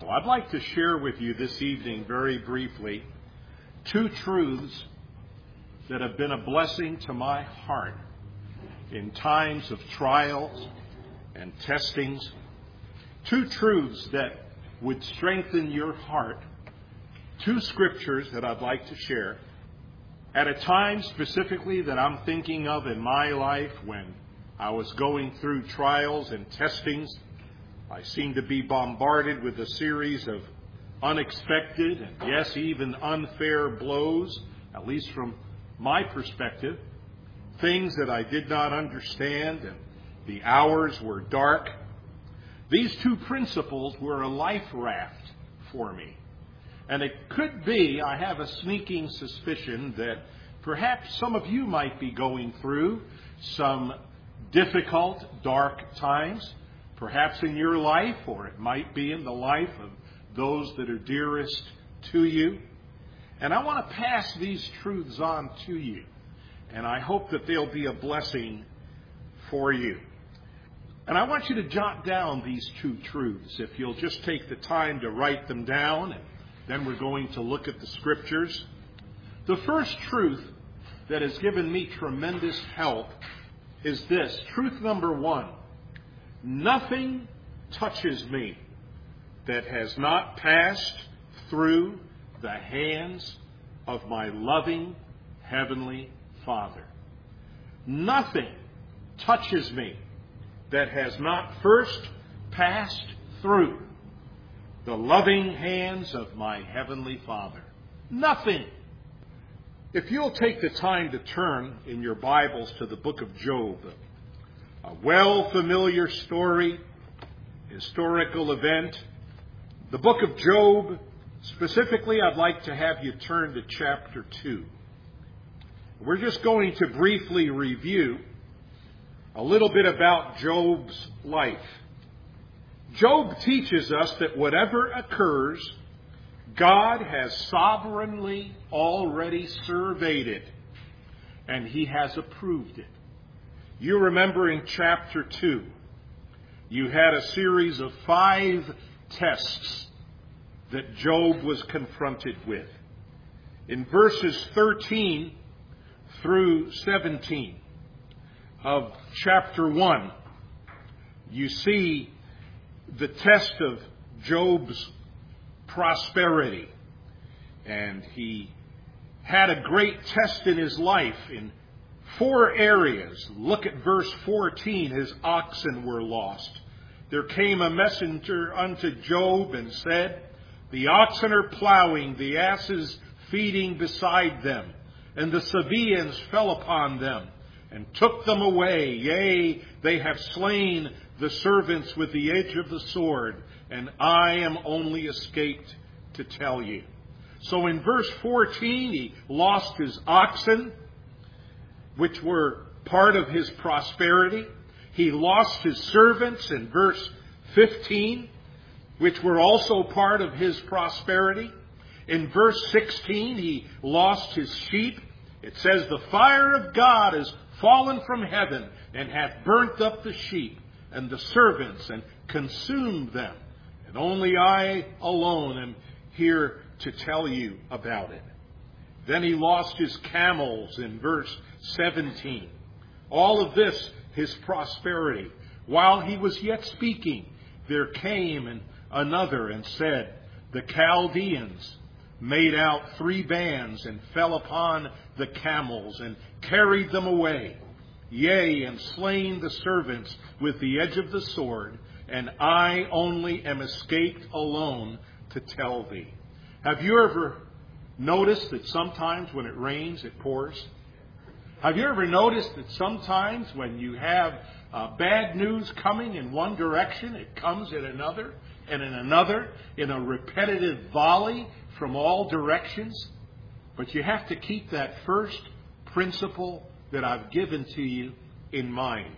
Well, I'd like to share with you this evening very briefly two truths that have been a blessing to my heart in times of trials and testings. Two truths that would strengthen your heart. Two scriptures that I'd like to share at a time specifically that I'm thinking of in my life when I was going through trials and testings. I seemed to be bombarded with a series of unexpected and, yes, even unfair blows, at least from my perspective. Things that I did not understand, and the hours were dark. These two principles were a life raft for me. And it could be, I have a sneaking suspicion, that perhaps some of you might be going through some difficult, dark times. Perhaps in your life, or it might be in the life of those that are dearest to you. And I want to pass these truths on to you. And I hope that they'll be a blessing for you. And I want you to jot down these two truths, if you'll just take the time to write them down. And then we're going to look at the scriptures. The first truth that has given me tremendous help is this. Truth number one. Nothing touches me that has not passed through the hands of my loving Heavenly Father. Nothing touches me that has not first passed through the loving hands of my Heavenly Father. Nothing. If you'll take the time to turn in your Bibles to the book of Job, a well-familiar story, historical event. The book of Job, specifically, I'd like to have you turn to chapter 2. We're just going to briefly review a little bit about Job's life. Job teaches us that whatever occurs, God has sovereignly already surveyed it, and He has approved it. You remember in chapter 2, you had a series of 5 tests that Job was confronted with. In verses 13 through 17 of chapter 1, you see the test of Job's prosperity. And he had a great test in his life in 4 areas. Look at verse 14. His oxen were lost. There came a messenger unto Job and said, the oxen are plowing, the asses feeding beside them, and the Sabaeans fell upon them and took them away. Yea, they have slain the servants with the edge of the sword, and I am only escaped to tell you. So in verse 14, he lost his oxen, which were part of his prosperity. He lost his servants in verse 15, which were also part of his prosperity. In verse 16, he lost his sheep. It says, the fire of God is fallen from heaven and hath burnt up the sheep and the servants and consumed them. And only I alone am here to tell you about it. Then he lost his camels in verse 17. All of this, his prosperity. While he was yet speaking, there came another and said, the Chaldeans made out 3 bands and fell upon the camels and carried them away. Yea, and slain the servants with the edge of the sword, and I only am escaped alone to tell thee. Have you ever noticed that sometimes when it rains, it pours? Have you ever noticed that sometimes when you have bad news coming in one direction, it comes in another, and in another, in a repetitive volley from all directions? But you have to keep that first principle that I've given to you in mind.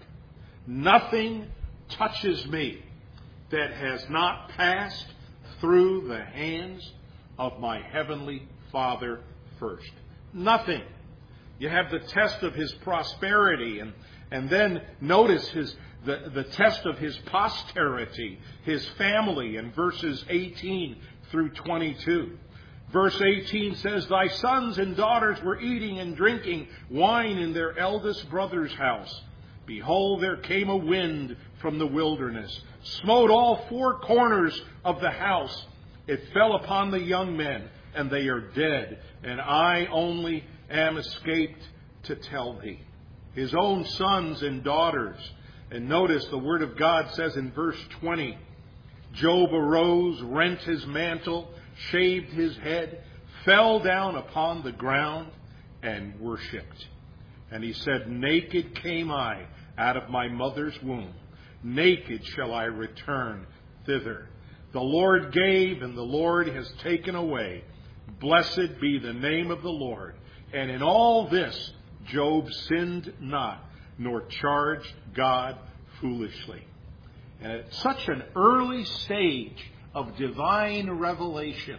Nothing touches me that has not passed through the hands of my Heavenly Father first. Nothing. You have the test of his prosperity, and then notice the test of his posterity, his family, in verses 18 through 22. Verse 18 says, "Thy sons and daughters were eating and drinking wine in their eldest brother's house. Behold, there came a wind from the wilderness, smote all four corners of the house. It fell upon the young men, and they are dead, and I only am escaped to tell thee." His own sons and daughters. And notice the Word of God says in verse 20, Job arose, rent his mantle, shaved his head, fell down upon the ground, and worshipped. And he said, "Naked came I out of my mother's womb. Naked shall I return thither. The Lord gave, and the Lord has taken away. Blessed be the name of the Lord." And in all this, Job sinned not, nor charged God foolishly. And at such an early stage of divine revelation,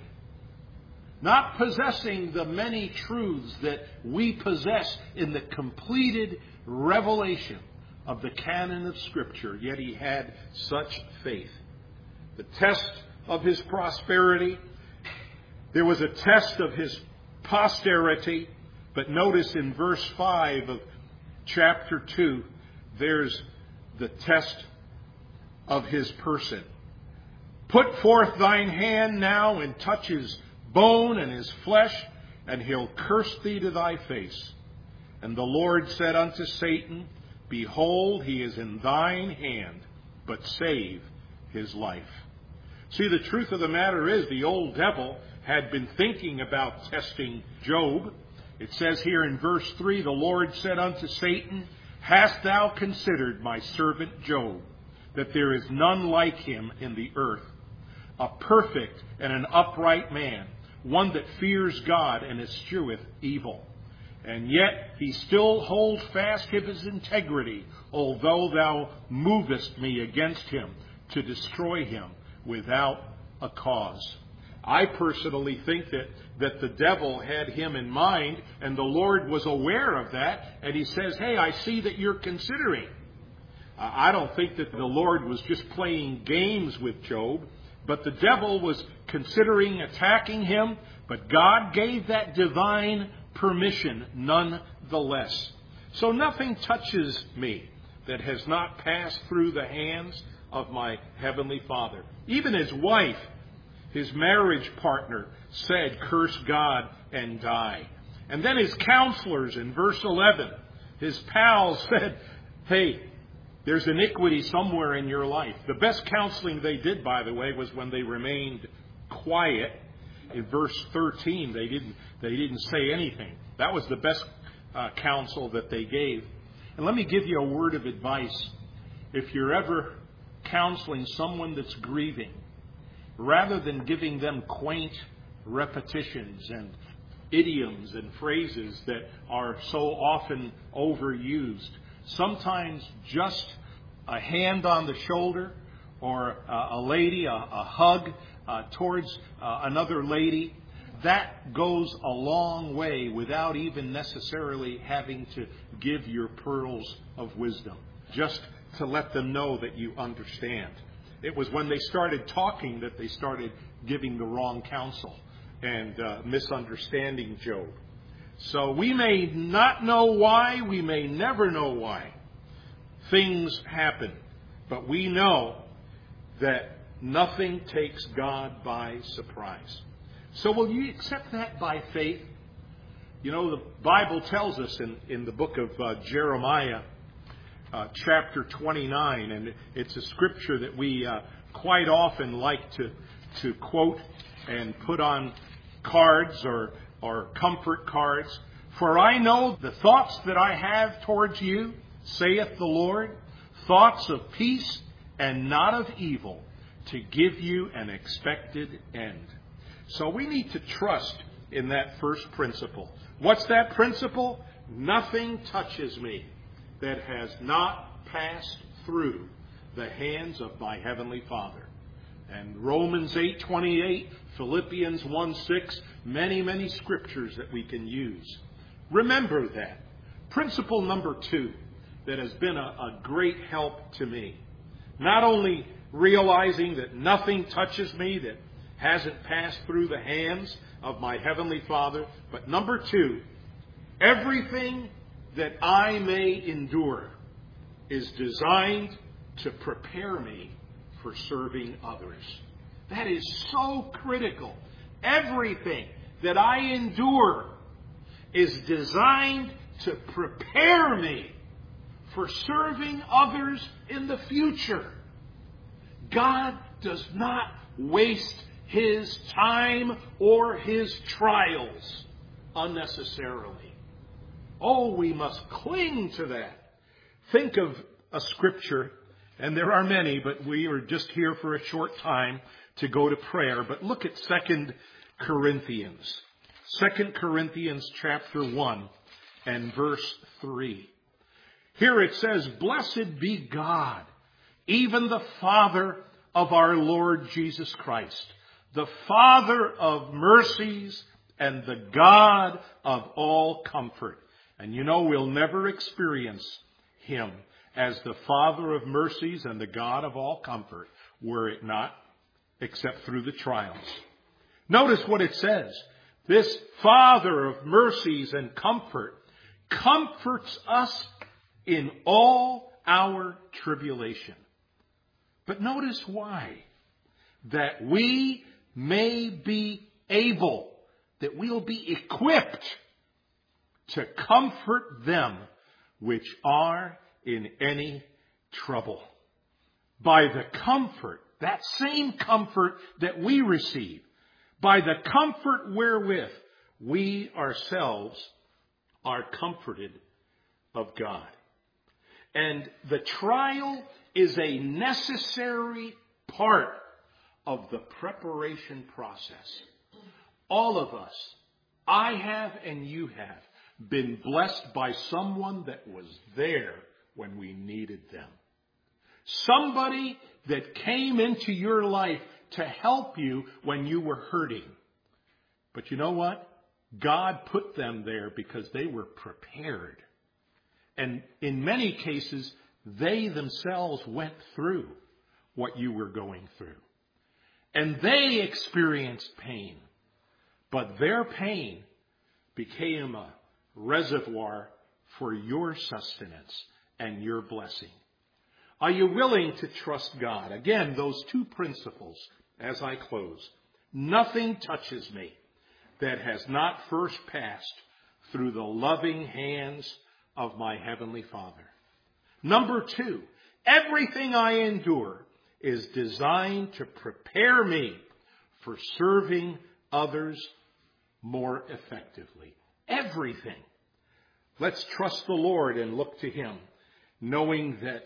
not possessing the many truths that we possess in the completed revelation of the canon of Scripture, yet he had such faith. The test of his prosperity, there was a test of his posterity, but notice in verse 5 of chapter 2, there's the test of his person. "Put forth thine hand now and touch his bone and his flesh, and he'll curse thee to thy face. And the Lord said unto Satan, Behold, he is in thine hand, but save his life." See, the truth of the matter is the old devil had been thinking about testing Job. It says here in verse 3, "The Lord said unto Satan, Hast thou considered my servant Job, that there is none like him in the earth, a perfect and an upright man, one that fears God and escheweth evil? And yet he still holds fast his integrity, although thou movest me against him to destroy him without a cause." I personally think that the devil had him in mind, and the Lord was aware of that, and he says, "Hey, I see that you're considering." I don't think that the Lord was just playing games with Job, but the devil was considering attacking him, but God gave that divine permission nonetheless. So nothing touches me that has not passed through the hands of my Heavenly Father. Even his wife, his marriage partner, said, "Curse God and die." And then his counselors in verse 11, his pals said, "Hey, there's iniquity somewhere in your life." The best counseling they did, by the way, was when they remained quiet. In verse 13, they didn't say anything. That was the best counsel that they gave. And let me give you a word of advice. If you're ever counseling someone that's grieving, rather than giving them quaint repetitions and idioms and phrases that are so often overused, sometimes just a hand on the shoulder or a lady, a hug towards another lady, that goes a long way without even necessarily having to give your pearls of wisdom, just to let them know that you understand. It was when they started talking that they started giving the wrong counsel and misunderstanding Job. So we may not know why, we may never know why things happen, but we know that nothing takes God by surprise. So will you accept that by faith? You know, the Bible tells us in the book of Jeremiah, chapter 29, and it's a scripture that we quite often like to quote and put on cards or comfort cards. "For I know the thoughts that I have towards you, saith the Lord, thoughts of peace and not of evil, to give you an expected end." So we need to trust in that first principle. What's that principle? Nothing touches me that has not passed through the hands of my Heavenly Father. And Romans 8:28, Philippians 1:6, many scriptures that we can use. Remember that. Principle number 2. that has been a great help to me. Not only realizing that nothing touches me that hasn't passed through the hands of my Heavenly Father, but number two, everything that I may endure is designed to prepare me for serving others. That is so critical. Everything that I endure is designed to prepare me for serving others in the future. God does not waste His time or His trials unnecessarily. Oh, we must cling to that. Think of a scripture, and there are many, but we are just here for a short time to go to prayer. But look at 2 Corinthians. 2 Corinthians chapter 1 and verse 3. Here it says, "Blessed be God, even the Father of our Lord Jesus Christ, the Father of mercies and the God of all comfort." And you know, we'll never experience Him as the Father of mercies and the God of all comfort, were it not except through the trials. Notice what it says. This Father of mercies and comfort comforts us in all our tribulation. But notice why. That we may be able, that we'll be equipped to comfort them which are in any trouble. By the comfort, that same comfort that we receive, by the comfort wherewith we ourselves are comforted of God. And the trial is a necessary part of the preparation process. All of us, I have and you have, been blessed by someone that was there when we needed them. Somebody that came into your life to help you when you were hurting. But you know what? God put them there because they were prepared. And in many cases, they themselves went through what you were going through. And they experienced pain. But their pain became a reservoir for your sustenance and your blessing. Are you willing to trust God? Again, those two principles as I close. Nothing touches me that has not first passed through the loving hands of my Heavenly Father. Number two, everything I endure is designed to prepare me for serving others more effectively. Everything. Let's trust the Lord and look to Him, knowing that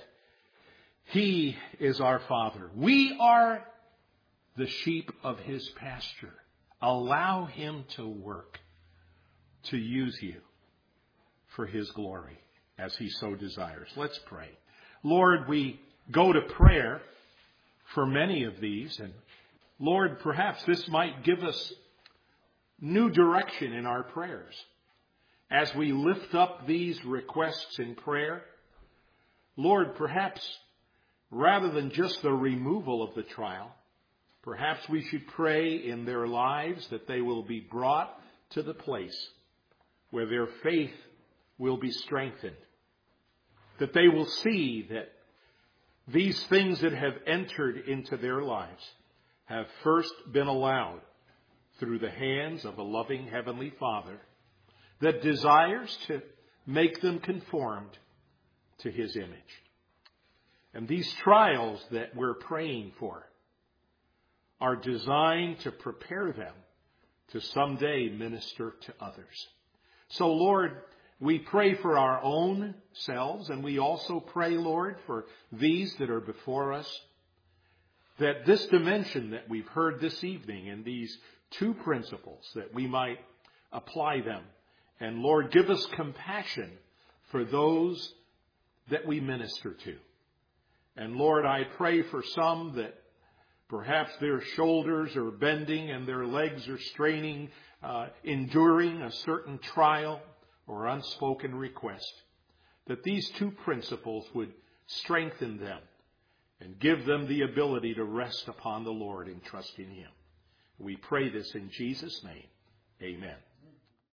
He is our Father. We are the sheep of His pasture. Allow Him to work, to use you for His glory as He so desires. Let's pray. Lord, we go to prayer for many of these. And Lord, perhaps this might give us new direction in our prayers. As we lift up these requests in prayer, Lord, perhaps rather than just the removal of the trial, perhaps we should pray in their lives that they will be brought to the place where their faith will be strengthened. That they will see that these things that have entered into their lives have first been allowed through the hands of a loving Heavenly Father that desires to make them conformed to His image. And these trials that we're praying for are designed to prepare them to someday minister to others. So, Lord, we pray for our own selves, and we also pray, Lord, for these that are before us, that this dimension that we've heard this evening and these two principles, that we might apply them. And Lord, give us compassion for those that we minister to. And Lord, I pray for some that perhaps their shoulders are bending and their legs are straining, enduring a certain trial or unspoken request, that these two principles would strengthen them and give them the ability to rest upon the Lord and trust in Him. We pray this in Jesus' name. Amen.